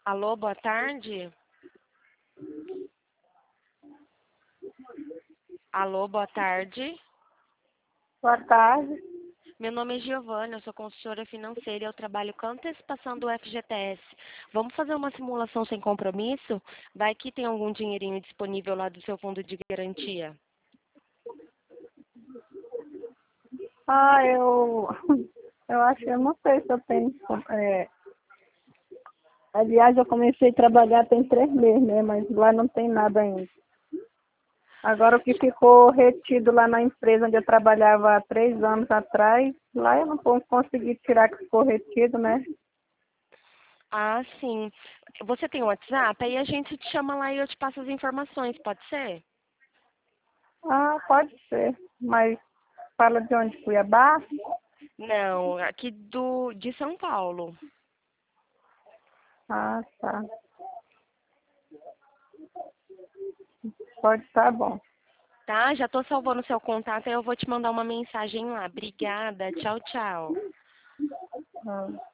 Alô, boa tarde. Alô, boa tarde. Boa tarde. Meu nome é Giovana, eu sou consultora financeira e eu trabalho com a antecipação do FGTS. Vamos fazer uma simulação sem compromisso? Vai que tem algum dinheirinho disponível lá do seu fundo de garantia. Eu, eu acho que eu não sei se eu tenho. Aliás, eu comecei a trabalhar tem 3 meses, né? Mas lá não tem nada ainda. Agora, o que ficou retido lá na empresa onde eu trabalhava há 3 anos atrás, lá eu não consegui tirar que ficou retido, né? Ah, sim. Você tem o WhatsApp? Aí a gente te chama lá e eu te passo as informações, pode ser? Ah, pode ser. Mas fala de onde? Cuiabá? Não, aqui de São Paulo. Ah, tá. Pode estar bom. Tá? Já tô salvando o seu contato, aí eu vou te mandar uma mensagem lá. Obrigada. Tchau, tchau. Ah.